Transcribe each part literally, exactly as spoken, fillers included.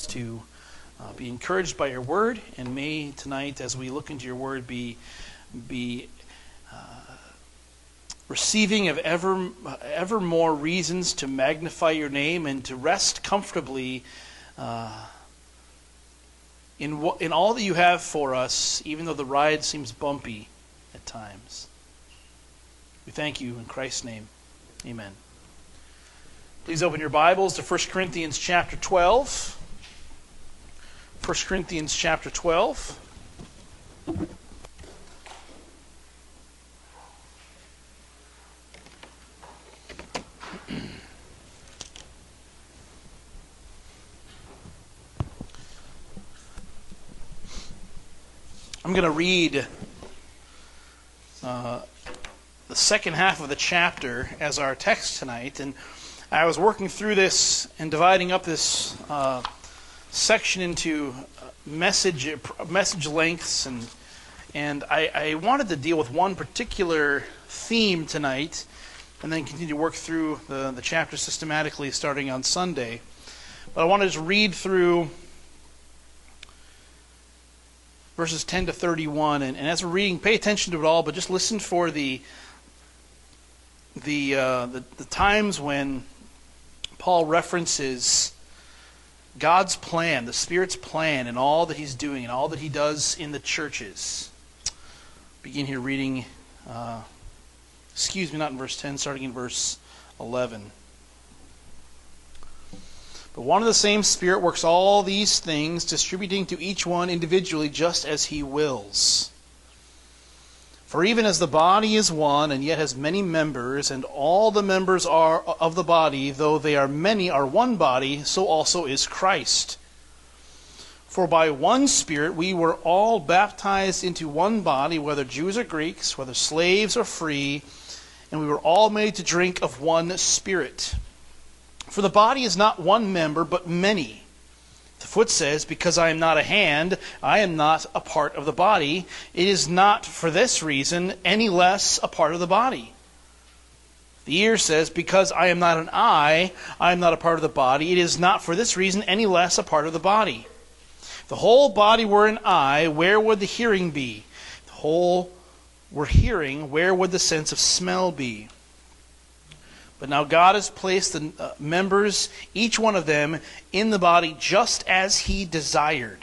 to uh, be encouraged by your word, and may tonight, as we look into your word, be be uh, receiving of ever ever more reasons to magnify your name and to rest comfortably uh, in what, in all that you have for us, even though the ride seems bumpy at times. We thank you in Christ's name. Amen. Please open your Bibles to First Corinthians chapter twelve. First Corinthians chapter twelve. I'm going to read uh, the second half of the chapter as our text tonight, and I was working through this and dividing up this uh, section into message message lengths, and and I, I wanted to deal with one particular theme tonight, and then continue to work through the, the chapter systematically starting on Sunday. But I wanted to just read through verses ten to thirty-one, and, and as we're reading, pay attention to it all, but just listen for the the uh, the, the times when Paul references God's plan, the Spirit's plan, and all that He's doing, and all that He does in the churches. Begin here reading, uh, excuse me, not in verse ten, starting in verse eleven. But one and the same Spirit works all these things, distributing to each one individually just as He wills. For even as the body is one, and yet has many members, and all the members are of the body, though they are many, are one body, so also is Christ. For by one Spirit we were all baptized into one body, whether Jews or Greeks, whether slaves or free, and we were all made to drink of one Spirit. For the body is not one member, but many. The foot says, because I am not a hand, I am not a part of the body. It is not for this reason any less a part of the body. The ear says, because I am not an eye, I am not a part of the body. It is not for this reason any less a part of the body. If the whole body were an eye, where would the hearing be? If the whole were hearing, where would the sense of smell be? But now God has placed the uh, members, each one of them, in the body just as He desired.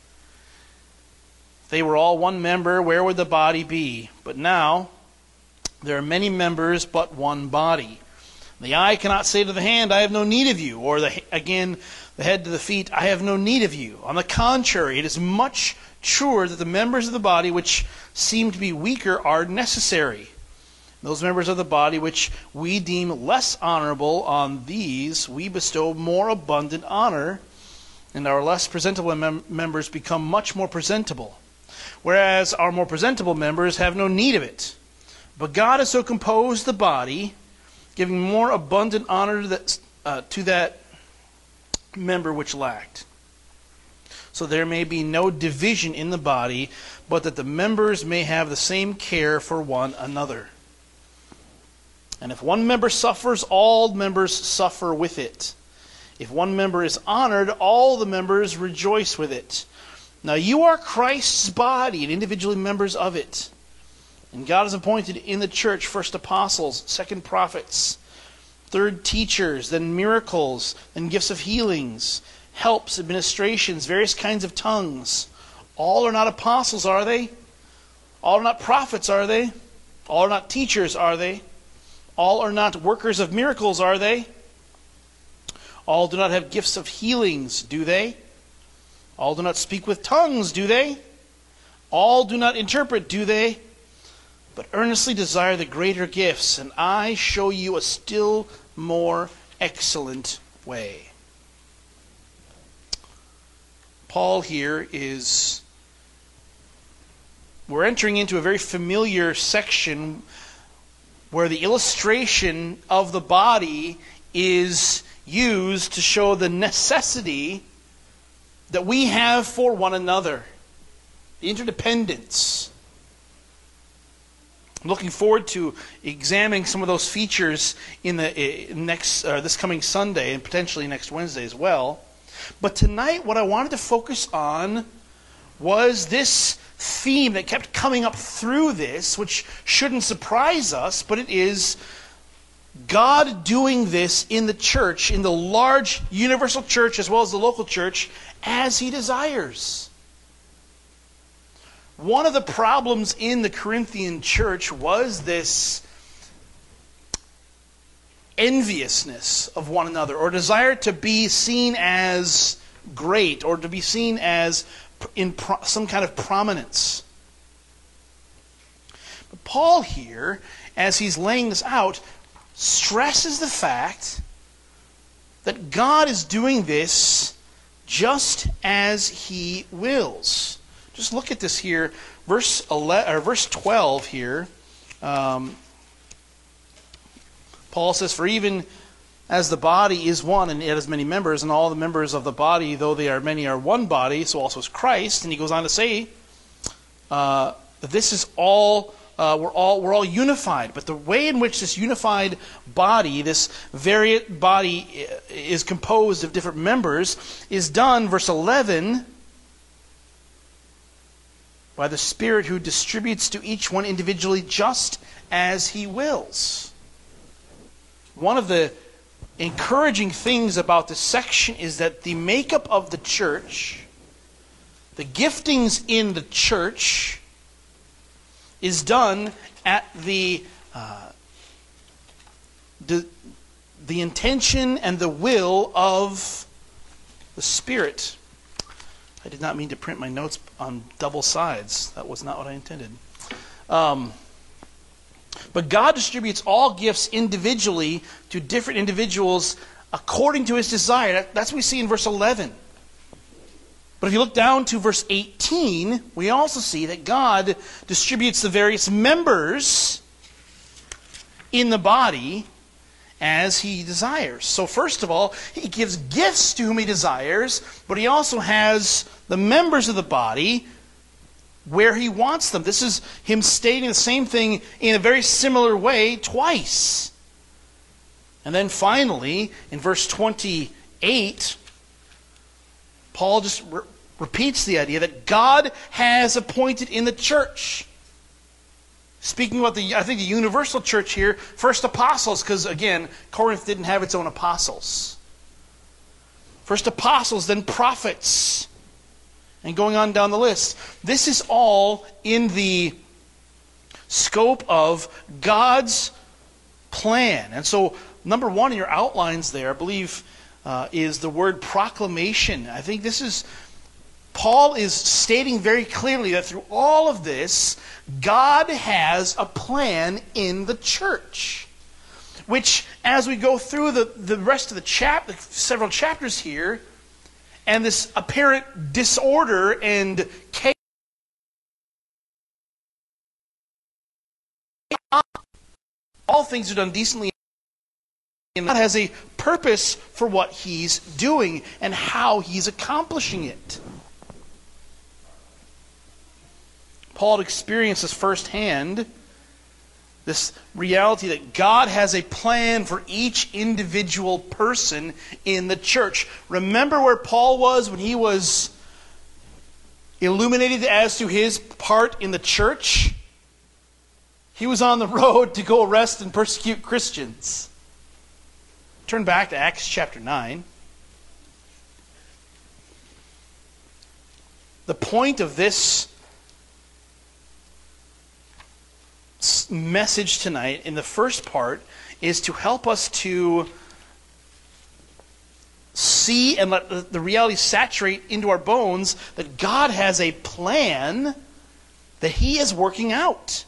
If they were all one member, where would the body be? But now there are many members, but one body. The eye cannot say to the hand, I have no need of you. Or the, again, the head to the feet, I have no need of you. On the contrary, it is much truer that the members of the body which seem to be weaker are necessary. Those members of the body which we deem less honorable, on these we bestow more abundant honor, and our less presentable mem- members become much more presentable, whereas our more presentable members have no need of it. But God has so composed the body, giving more abundant honor to that, uh, to that member which lacked. So there may be no division in the body, but that the members may have the same care for one another. And if one member suffers, all members suffer with it. If one member is honored, all the members rejoice with it. Now you are Christ's body and individually members of it. And God has appointed in the church first apostles, second prophets, third teachers, then miracles, then gifts of healings, helps, administrations, various kinds of tongues. All are not apostles, are they? All are not prophets, are they? All are not teachers, are they? All are not workers of miracles, are they? All do not have gifts of healings, do they? All do not speak with tongues, do they? All do not interpret, do they? But earnestly desire the greater gifts, and I show you a still more excellent way. Paul here is, we're entering into a very familiar section where the illustration of the body is used to show the necessity that we have for one another, the interdependence. I'm looking forward to examining some of those features in the uh, next uh, this coming Sunday and potentially next Wednesday as well. But tonight, what I wanted to focus on was this theme that kept coming up through this, which shouldn't surprise us, but it is God doing this in the church, in the large universal church as well as the local church, as He desires. One of the problems in the Corinthian church was this enviousness of one another, or desire to be seen as great, or to be seen as in pro- some kind of prominence. But Paul here, as he's laying this out, stresses the fact that God is doing this just as He wills. Just look at this here, verse eleven, or verse twelve here. Um, Paul says, "For even as the body is one, and it has many members, and all the members of the body, though they are many, are one body, so also is Christ." And he goes on to say uh, that this is all uh, we're all we're all unified. But the way in which this unified body, this varied body, is composed of different members, is done, verse eleven, by the Spirit who distributes to each one individually just as He wills. One of the encouraging things about this section is that the makeup of the church, the giftings in the church, is done at the uh, the, the intention and the will of the Spirit. I did not mean to print my notes on double sides. That was not what I intended. Um, but God distributes all gifts individually to different individuals according to His desire. That, that's what we see in verse eleven. But if you look down to verse eighteen, we also see that God distributes the various members in the body as He desires. So first of all, He gives gifts to whom He desires, but He also has the members of the body where He wants them. This is Him stating the same thing in a very similar way twice. And then finally, in verse twenty-eight, Paul just re- repeats the idea that God has appointed in the church. Speaking about the, I think the universal church here, first apostles, because again, Corinth didn't have its own apostles. First apostles, then prophets. And going on down the list. This is all in the scope of God's plan. And so, number one in your outlines there, I believe, uh, is the word proclamation. I think this is, Paul is stating very clearly that through all of this, God has a plan in the church. Which, as we go through the, the rest of the chap, the several chapters here, and this apparent disorder and chaos, all things are done decently, and God has a purpose for what He's doing and how He's accomplishing it. Paul experiences firsthand this reality that God has a plan for each individual person in the church. Remember where Paul was when he was illuminated as to his part in the church? He was on the road to go arrest and persecute Christians. Turn back to Acts chapter nine. The point of this message tonight, in the first part, is to help us to see and let the reality saturate into our bones that God has a plan that He is working out.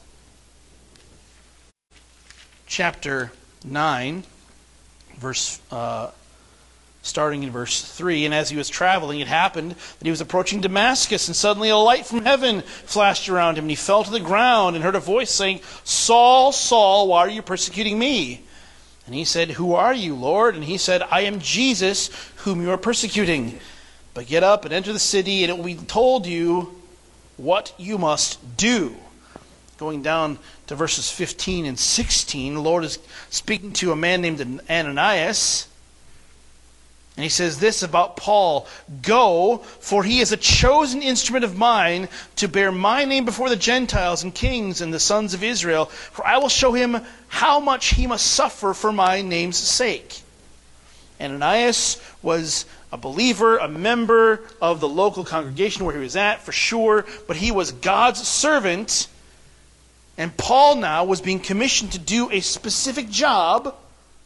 Chapter nine, verse uh, starting in verse three, and as he was traveling, it happened that he was approaching Damascus, and suddenly a light from heaven flashed around him, and he fell to the ground and heard a voice saying, "Saul, Saul, why are you persecuting me?" And he said, "Who are you, Lord?" And he said, "I am Jesus, whom you are persecuting. But get up and enter the city, and it will be told you what you must do." Going down to verses fifteen and sixteen, the Lord is speaking to a man named Ananias. And he says this about Paul, "Go, for he is a chosen instrument of mine to bear my name before the Gentiles and kings and the sons of Israel, for I will show him how much he must suffer for my name's sake." Ananias was a believer, a member of the local congregation where he was at, for sure, but he was God's servant, and Paul now was being commissioned to do a specific job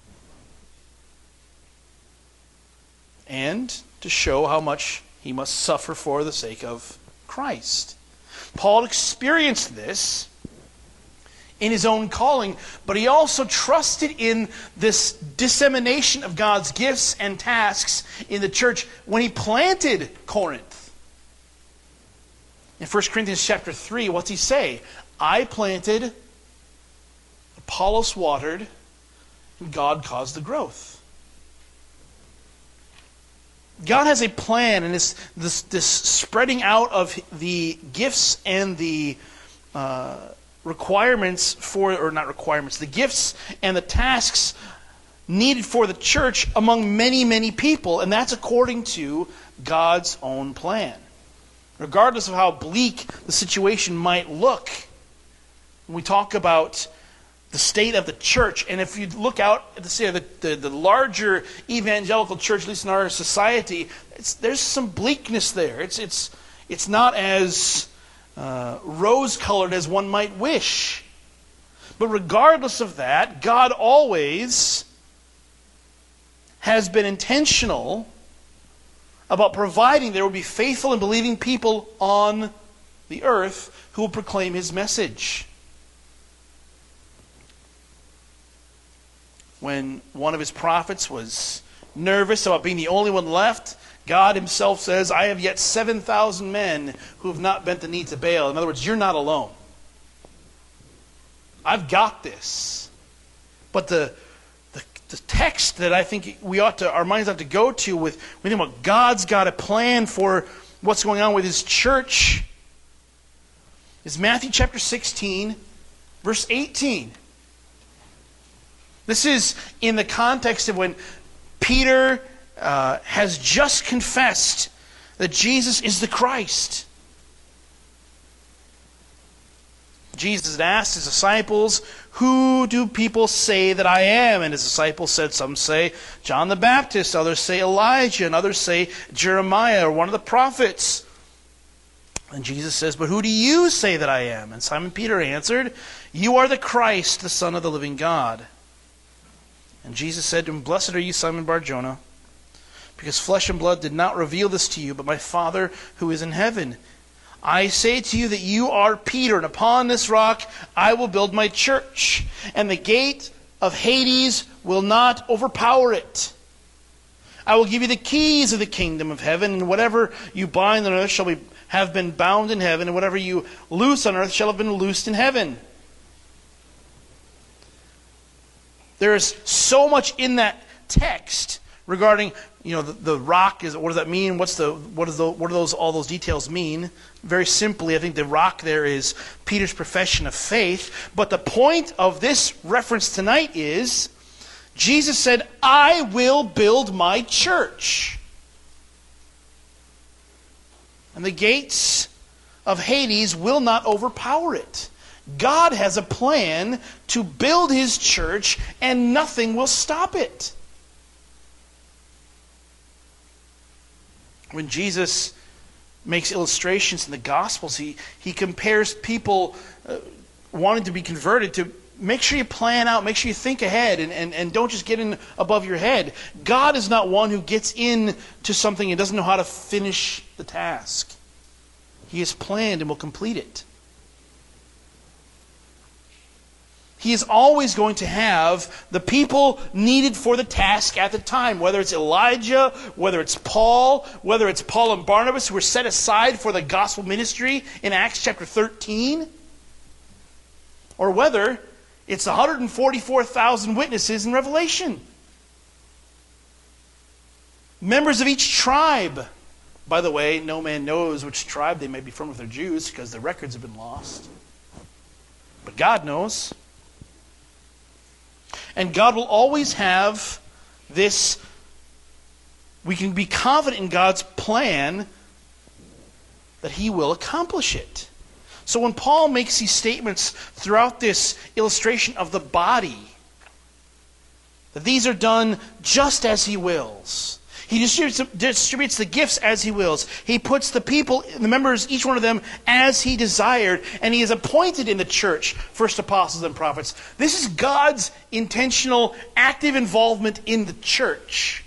and to show how much he must suffer for the sake of Christ. Paul experienced this in his own calling, but he also trusted in this dissemination of God's gifts and tasks in the church when he planted Corinth. In First Corinthians chapter three, what's he say? "I planted, Apollos watered, and God caused the growth." God has a plan, and this, this, this spreading out of the gifts and the uh, requirements for, or not requirements, the gifts and the tasks needed for the church among many, many people, and that's according to God's own plan. Regardless of how bleak the situation might look, when we talk about the state of the church, and if you look out at the state of the, the, the larger evangelical church, at least in our society, it's, there's some bleakness there. It's it's it's not as uh, rose-colored as one might wish. But regardless of that, God always has been intentional about providing there will be faithful and believing people on the earth who will proclaim His message. When one of His prophets was nervous about being the only one left, God Himself says, "I have yet seven thousand men who have not bent the knee to Baal." In other words, you're not alone. I've got this. But the, the the text that I think we ought to, our minds ought to go to with, we think about God's got a plan for what's going on with His church, is Matthew chapter sixteen, verse eighteen. This is in the context of when Peter uh, has just confessed that Jesus is the Christ. Jesus had asked His disciples, "Who do people say that I am?" And His disciples said, some say John the Baptist, others say Elijah, and others say Jeremiah or one of the prophets. And Jesus says, "But who do you say that I am?" And Simon Peter answered, "You are the Christ, the Son of the living God." And Jesus said to him, "Blessed are you, Simon Bar-Jonah, because flesh and blood did not reveal this to you, but my Father who is in heaven. I say to you that you are Peter, and upon this rock I will build my church, and the gate of Hades will not overpower it. I will give you the keys of the kingdom of heaven, and whatever you bind on earth shall be, have been bound in heaven, and whatever you loose on earth shall have been loosed in heaven." There is so much in that text regarding, you know, the, the rock is, what does that mean? What's the what is the what do those all those details mean? Very simply, I think the rock there is Peter's profession of faith. But the point of this reference tonight is Jesus said, "I will build my church, and the gates of Hades will not overpower it." God has a plan to build His church, and nothing will stop it. When Jesus makes illustrations in the Gospels, he, he compares people uh, wanting to be converted to make sure you plan out, make sure you think ahead, and, and, and don't just get in above your head. God is not one who gets into something and doesn't know how to finish the task. He has planned and will complete it. He is always going to have the people needed for the task at the time, whether it's Elijah, whether it's Paul, whether it's Paul and Barnabas who were set aside for the gospel ministry in Acts chapter thirteen, or whether it's one hundred forty-four thousand witnesses in Revelation. Members of each tribe. By the way, no man knows which tribe they may be from if they're Jews, because the records have been lost. But God knows. And God will always have this we can be confident in God's plan that He will accomplish it. So when Paul makes these statements throughout this illustration of the body, that these are done just as He wills. He distributes, distributes the gifts as He wills. He puts the people, the members, each one of them, as He desired. And He has appointed in the church first apostles and prophets. This is God's intentional, active involvement in the church.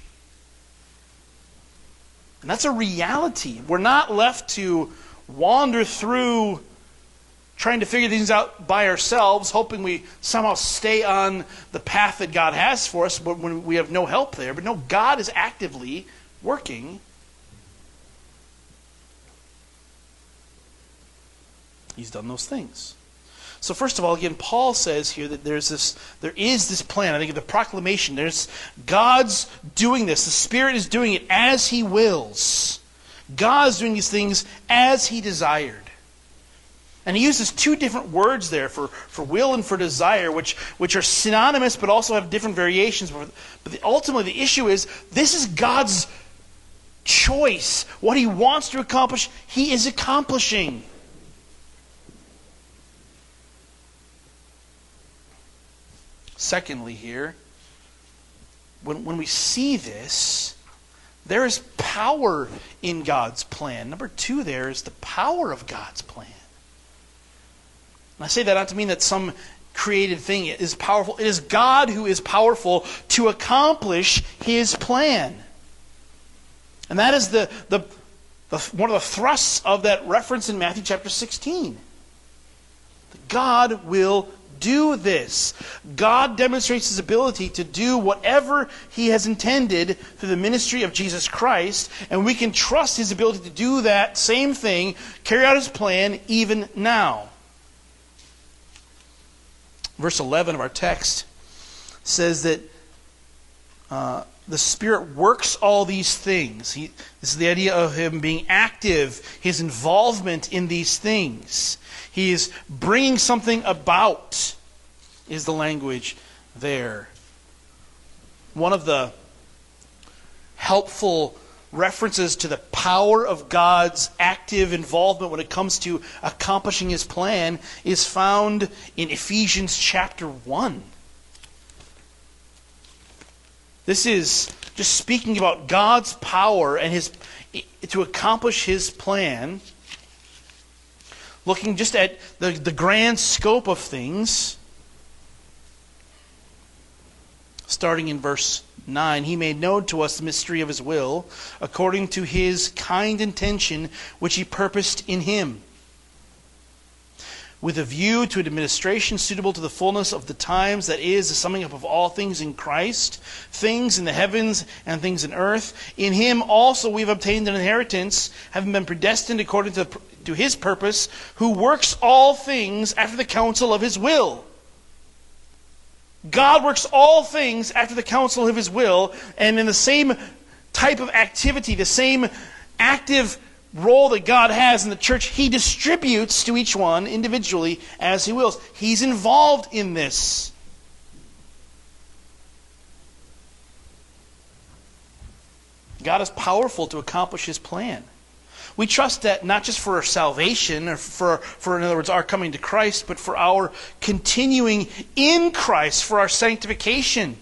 And that's a reality. We're not left to wander through trying to figure things out by ourselves, hoping we somehow stay on the path that God has for us, but when we have no help there. But no, God is actively working. He's done those things. So first of all, again, Paul says here that there's this, there is this plan. I think of the proclamation. There's God's doing this. The Spirit is doing it as He wills. God's doing these things as He desired. And he uses two different words there for, for will and for desire, which, which are synonymous but also have different variations. But the, ultimately the issue is, this is God's choice. What He wants to accomplish, He is accomplishing. Secondly here, when, when we see this, there is power in God's plan. Number two there is the power of God's plan. And I say that not to mean that some created thing is powerful. It is God who is powerful to accomplish His plan. And that is the, the, the one of the thrusts of that reference in Matthew chapter sixteen. God will do this. God demonstrates His ability to do whatever He has intended through the ministry of Jesus Christ, and we can trust His ability to do that same thing, carry out His plan even now. Verse eleven of our text says that uh, the Spirit works all these things. He, this is the idea of Him being active, His involvement in these things. He is bringing something about, is the language there. One of the helpful references to the power of God's active involvement when it comes to accomplishing His plan is found in Ephesians chapter one. This is just speaking about God's power and His to accomplish His plan, looking just at the, the grand scope of things. Starting in verse nine, He made known to us the mystery of His will, according to His kind intention, which He purposed in Him, with a view to an administration suitable to the fullness of the times, that is, the summing up of all things in Christ, things in the heavens and things in earth. In Him also we have obtained an inheritance, having been predestined according to, to His purpose, who works all things after the counsel of His will. God works all things after the counsel of His will, and in the same type of activity, the same active role that God has in the church, He distributes to each one individually as He wills. He's involved in this. God is powerful to accomplish His plan. We trust that not just for our salvation, or for, for, in other words, our coming to Christ, but for our continuing in Christ, for our sanctification.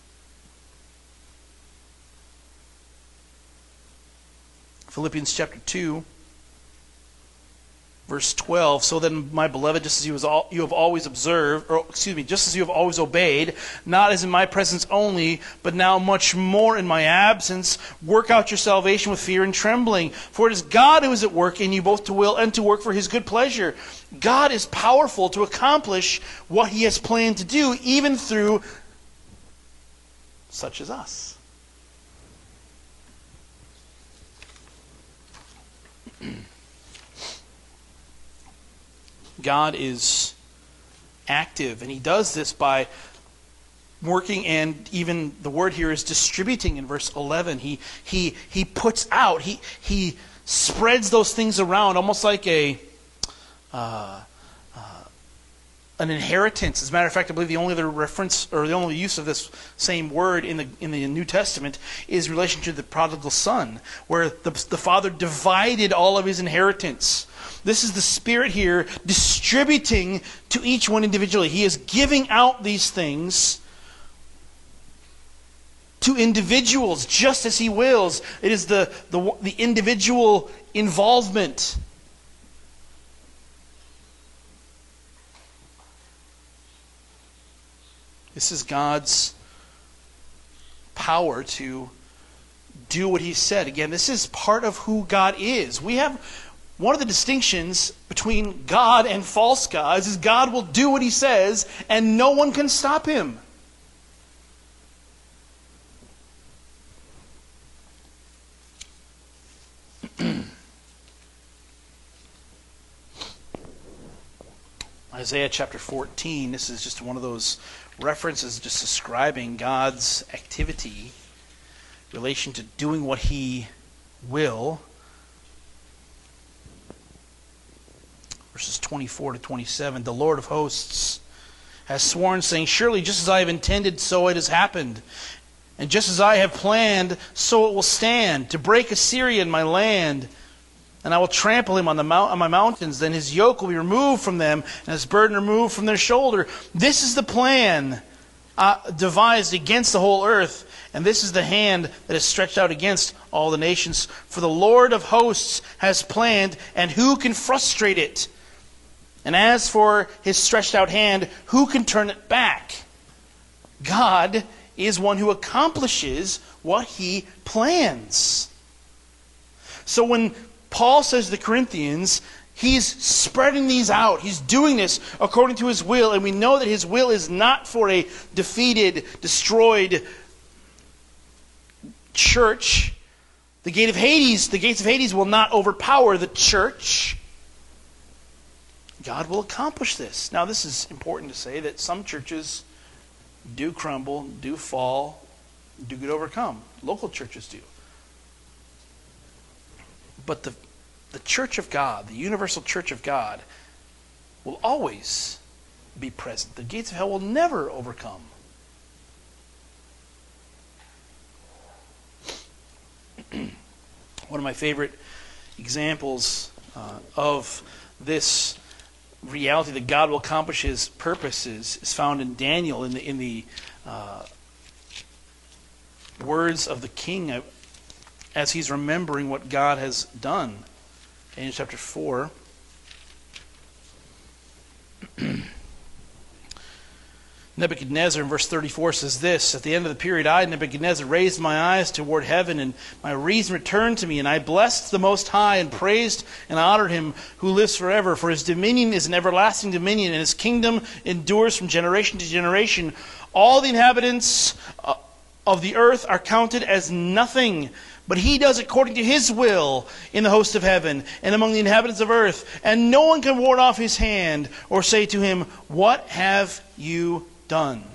Philippians chapter two, verse twelve. So then, my beloved, just as you, was all, you have always observed, or excuse me, just as you have always obeyed, not as in my presence only, but now much more in my absence, work out your salvation with fear and trembling. For it is God who is at work in you both to will and to work for His good pleasure. God is powerful to accomplish what He has planned to do, even through such as us. God is active, and He does this by working, and even the word here is distributing in verse eleven. He he he puts out, he he spreads those things around, almost like a uh, uh, an inheritance. As a matter of fact, I believe the only other reference or the only use of this same word in the in the New Testament is in relation to the prodigal son, where the, the father divided all of his inheritance. This is the Spirit here distributing to each one individually. He is giving out these things to individuals just as He wills. It is the, the, the individual involvement. This is God's power to do what He said. Again, this is part of who God is. We have one of the distinctions between God and false gods is God will do what He says and no one can stop Him. Isaiah chapter fourteen, this is just one of those references just describing God's activity in relation to doing what He will. Verses twenty-four to twenty-seven, the Lord of hosts has sworn, saying, surely just as I have intended, so it has happened. And just as I have planned, so it will stand, to break Assyria in my land. And I will trample him on, the mount, on my mountains. Then his yoke will be removed from them, and his burden removed from their shoulder. This is the plan uh, devised against the whole earth. And this is the hand that is stretched out against all the nations. For the Lord of hosts has planned, and who can frustrate it? And as for His stretched out hand, who can turn it back? God is one who accomplishes what He plans. So when Paul says to the Corinthians, he's spreading these out. He's doing this according to His will. And we know that His will is not for a defeated, destroyed church. The gate of Hades, the gates of Hades will not overpower the church. God will accomplish this. Now, this is important to say that some churches do crumble, do fall, do get overcome. Local churches do. But the, the church of God, the universal church of God, will always be present. The gates of hell will never overcome. One of my favorite examples uh, of this reality that God will accomplish His purposes is found in Daniel in the in the uh, words of the king as he's remembering what God has done. Daniel chapter four. Nebuchadnezzar in verse thirty-four says this, at the end of the period I, Nebuchadnezzar, raised my eyes toward heaven, and my reason returned to me, and I blessed the Most High, and praised and honored Him who lives forever, for His dominion is an everlasting dominion, and His kingdom endures from generation to generation. All the inhabitants of the earth are counted as nothing, but He does according to His will in the host of heaven and among the inhabitants of earth, and no one can ward off His hand or say to Him, what have you done?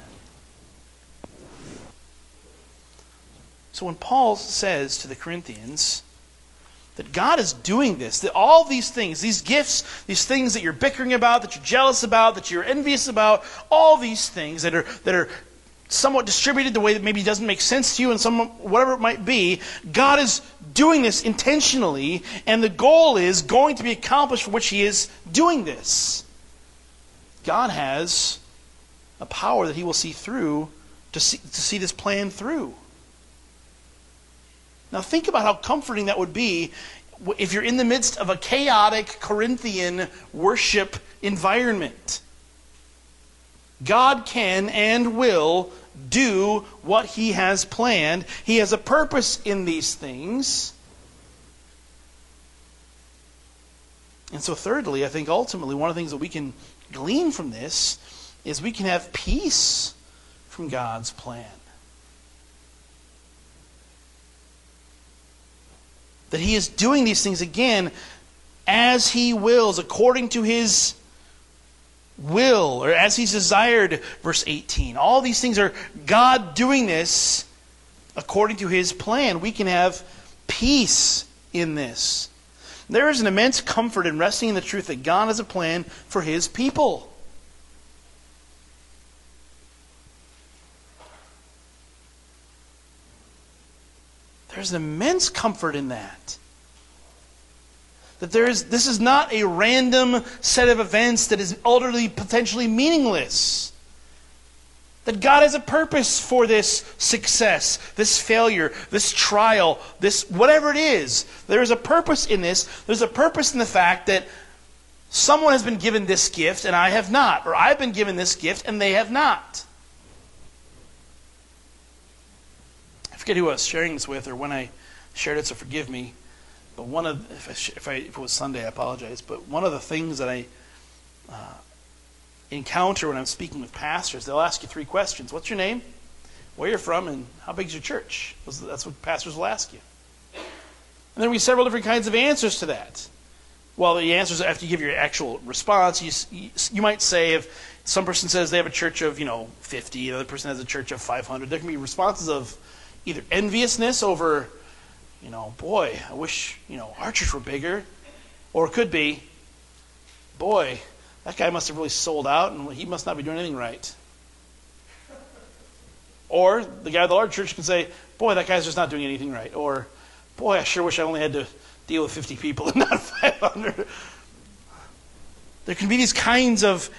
So when Paul says to the Corinthians that God is doing this, that all these things, these gifts, these things that you're bickering about, that you're jealous about, that you're envious about, all these things that are that are somewhat distributed the way that maybe doesn't make sense to you and some whatever it might be, God is doing this intentionally, and the goal is going to be accomplished for which He is doing this. God has a power that He will see through to see, to see this plan through. Now think about how comforting that would be if you're in the midst of a chaotic Corinthian worship environment. God can and will do what He has planned. He has a purpose in these things. And so thirdly, I think ultimately one of the things that we can glean from this is we can have peace from God's plan. That He is doing these things again as He wills, according to His will, or as He's desired, verse eighteen. All these things are God doing this according to His plan. We can have peace in this. There is an immense comfort in resting in the truth that God has a plan for His people. There's an immense comfort in that. That there is, this is not a random set of events that is utterly, potentially meaningless. That God has a purpose for this success, this failure, this trial, this whatever it is. There is a purpose in this. There's a purpose in the fact that someone has been given this gift and I have not. Or I've been given this gift and they have not. I forget who I was sharing this with or when I shared it, so forgive me. But one of, if, I, if, I, if it was Sunday, I apologize. But one of the things that I uh, encounter when I'm speaking with pastors, they'll ask you three questions. What's your name? Where you're from? And how big is your church? That's what pastors will ask you. And there will be several different kinds of answers to that. Well, the answers, after you give your actual response, you, you, you might say if some person says they have a church of, you know, fifty, the other person has a church of five hundred, there can be responses of either enviousness over, you know, boy, I wish, you know, our church were bigger. Or it could be, boy, that guy must have really sold out and he must not be doing anything right. Or the guy at the large church can say, boy, that guy's just not doing anything right. Or, boy, I sure wish I only had to deal with fifty people and not five hundred. There can be these kinds of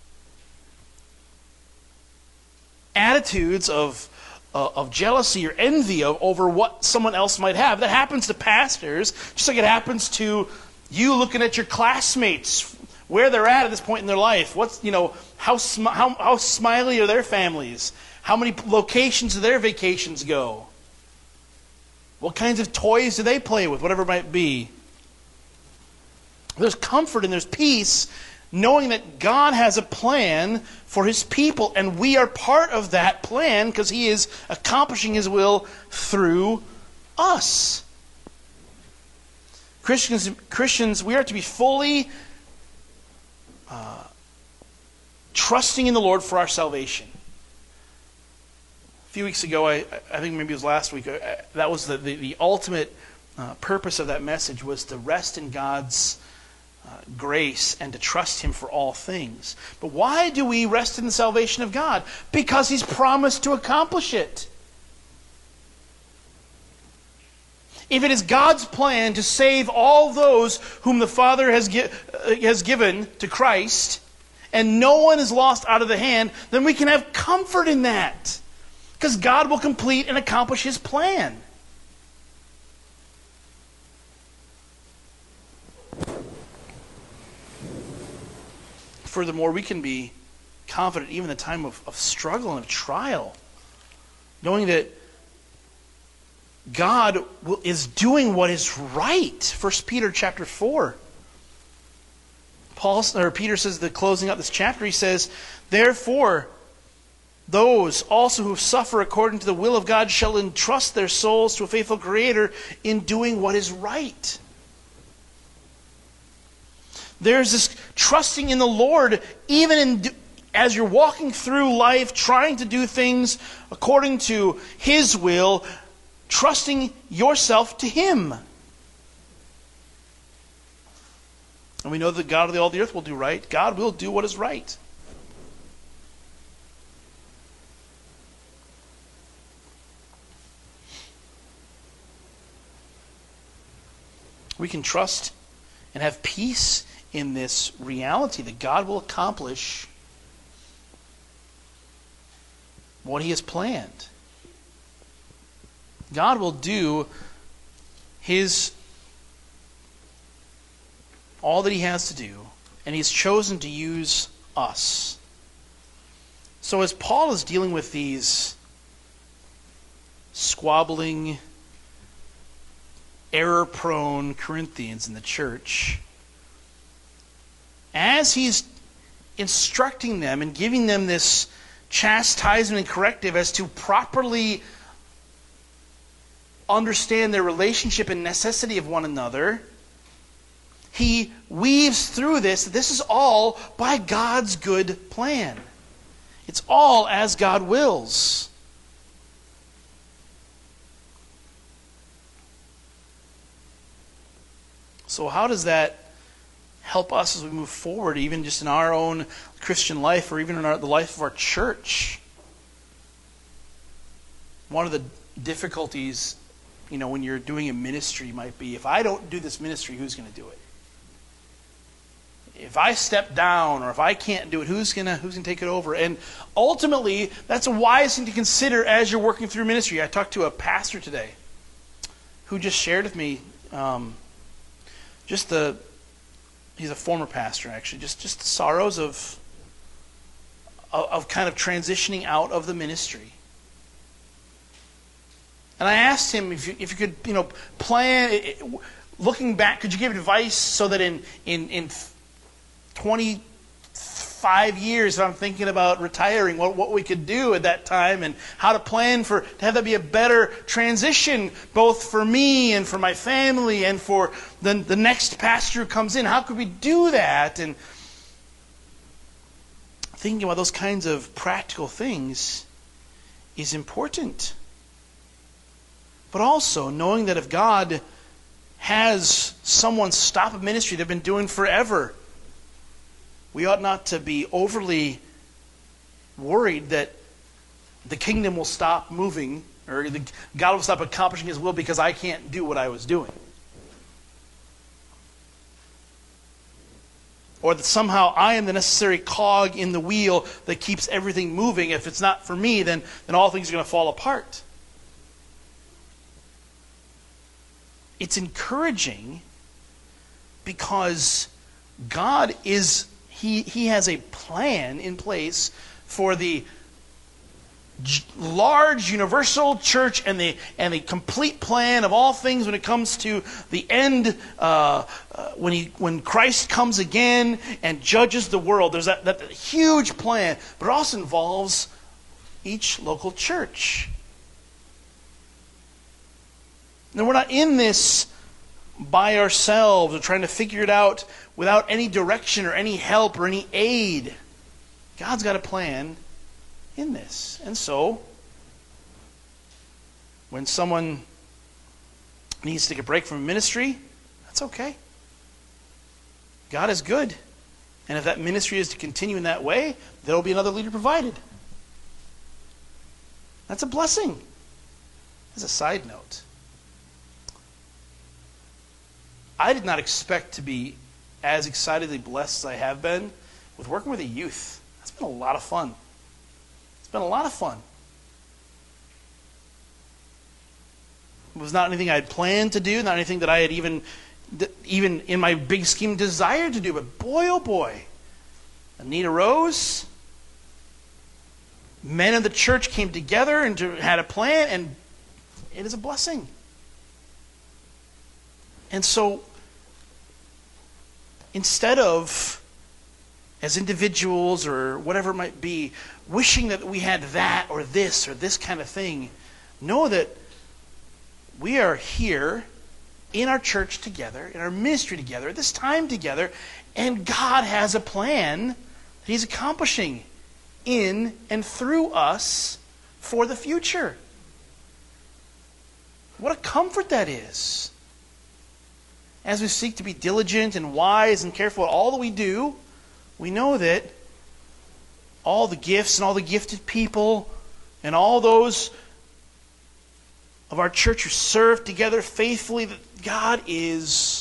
attitudes of Uh, of jealousy or envy of, over what someone else might have. That happens to pastors, just like it happens to you looking at your classmates, where they're at at this point in their life. What's, you know, how, sm- how, how smiley are their families? How many locations do their vacations go? What kinds of toys do they play with? Whatever it might be. There's comfort and there's peace knowing that God has a plan for His people, and we are part of that plan because He is accomplishing His will through us. Christians, Christians, we are to be fully uh, trusting in the Lord for our salvation. A few weeks ago, I, I think maybe it was last week, I, that was the, the, the ultimate uh, purpose of that message, was to rest in God's Uh, grace and to trust Him for all things. But why do we rest in the salvation of God? Because He's promised to accomplish it. If it is God's plan to save all those whom the Father has, gi- uh, has given to Christ, and no one is lost out of the hand, then we can have comfort in that. Because God will complete and accomplish His plan. Furthermore, we can be confident even in the time of, of struggle and of trial, knowing that God will, is doing what is right. First Peter chapter four. Paul, or Peter says, the closing out this chapter, he says, "Therefore, those also who suffer according to the will of God shall entrust their souls to a faithful Creator in doing what is right." There's this trusting in the Lord, even in as you're walking through life, trying to do things according to His will, trusting yourself to Him. And we know that God of the all the earth will do right. God will do what is right. We can trust and have peace in this reality that God will accomplish what He has planned. God will do His all that He has to do, and He's chosen to use us. So as Paul is dealing with these squabbling, error-prone Corinthians in the church, as he's instructing them and giving them this chastisement and corrective as to properly understand their relationship and necessity of one another, he weaves through this. This is all by God's good plan. It's all as God wills. So how does that help us as we move forward, even just in our own Christian life or even in our, the life of our church? One of the difficulties you know, when you're doing a ministry might be, if I don't do this ministry, who's going to do it? If I step down or if I can't do it, who's going to who's going to take it over? And ultimately, that's a wise thing to consider as you're working through ministry. I talked to a pastor today who just shared with me um, just the, he's a former pastor actually, just, just the sorrows of, of, of kind of transitioning out of the ministry. And I asked him if you, if you could, you know, plan, looking back, could you give advice so that in in, in twenty-five years, if I'm thinking about retiring, what, what we could do at that time and how to plan for, to have that be a better transition, both for me and for my family and for the, the next pastor who comes in. How could we do that? And thinking about those kinds of practical things is important. But also knowing that if God has someone stop a ministry they've been doing forever, we ought not to be overly worried that the kingdom will stop moving or the, God will stop accomplishing His will because I can't do what I was doing. Or that somehow I am the necessary cog in the wheel that keeps everything moving. If it's not for me, then, then all things are going to fall apart. It's encouraging because God is, He, he has a plan in place for the large universal church and the and the complete plan of all things when it comes to the end, uh, uh, when he when Christ comes again and judges the world. There's that, that huge plan, but it also involves each local church. And we're not in this by ourselves or trying to figure it out without any direction or any help or any aid. God's got a plan in this. And so, when someone needs to take a break from ministry, that's okay. God is good. And if that ministry is to continue in that way, there will be another leader provided. That's a blessing. As a side note, I did not expect to be as excitedly blessed as I have been with working with the youth. That's been a lot of fun. It's been a lot of fun. It was not anything I had planned to do, not anything that I had even, even in my big scheme desired to do. But boy, oh boy, Anita Rose, men of the church came together and had a plan, and it is a blessing. And so, instead of, as individuals or whatever it might be, wishing that we had that or this or this kind of thing, know that we are here in our church together, in our ministry together, at this time together, and God has a plan that He's accomplishing in and through us for the future. What a comfort that is. As we seek to be diligent and wise and careful at all that we do, we know that all the gifts and all the gifted people and all those of our church who serve together faithfully, that God is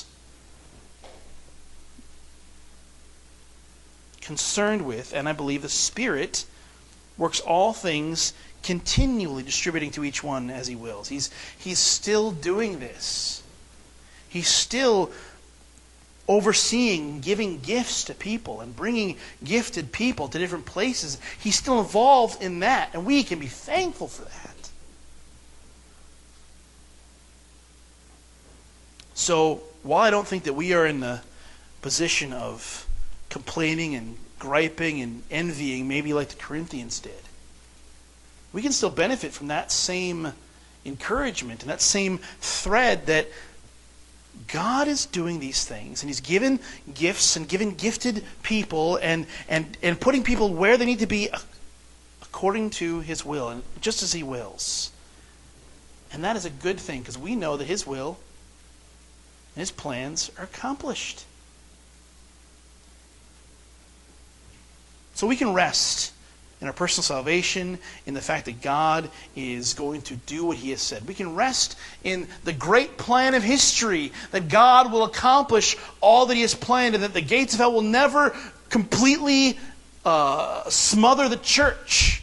concerned with, and I believe the Spirit works all things continually distributing to each one as He wills. He's, he's still doing this. He's still overseeing, giving gifts to people and bringing gifted people to different places. He's still involved in that, and we can be thankful for that. So, while I don't think that we are in the position of complaining and griping and envying, maybe like the Corinthians did, we can still benefit from that same encouragement and that same thread that God is doing these things, and He's given gifts and given gifted people and, and, and putting people where they need to be according to His will and just as He wills. And that is a good thing because we know that His will and His plans are accomplished. So we can rest in our personal salvation, in the fact that God is going to do what he has said. We can rest in the great plan of history, that God will accomplish all that he has planned, and that the gates of hell will never completely uh, smother the church.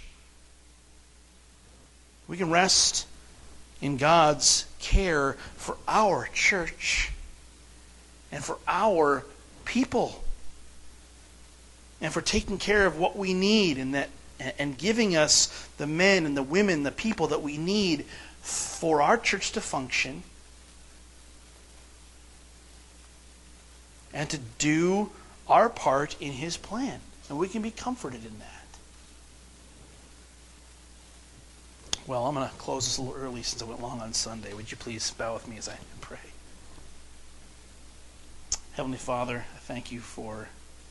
We can rest in God's care for our church and for our people, and for taking care of what we need, and that and giving us the men and the women, the people that we need for our church to function and to do our part in his plan. And we can be comforted in that. Well, I'm going to close this a little early since I went long on Sunday. Would you please bow with me as I pray? Heavenly Father, I thank you for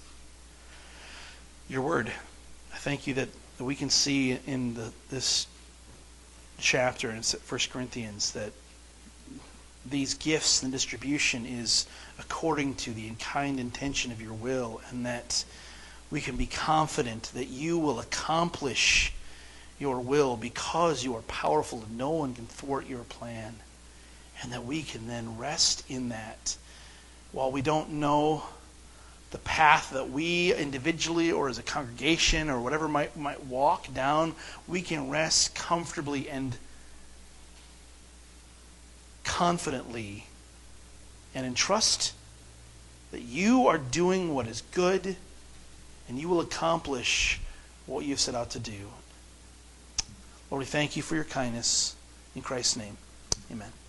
your word. I thank you that, that we can see in the, this chapter in First Corinthians that these gifts and distribution is according to the kind intention of your will, and that we can be confident that you will accomplish your will because you are powerful and no one can thwart your plan, and that we can then rest in that. While we don't know the path that we individually or as a congregation or whatever might might walk down, we can rest comfortably and confidently and entrust that you are doing what is good and you will accomplish what you've set out to do. Lord, we thank you for your kindness. In Christ's name, amen.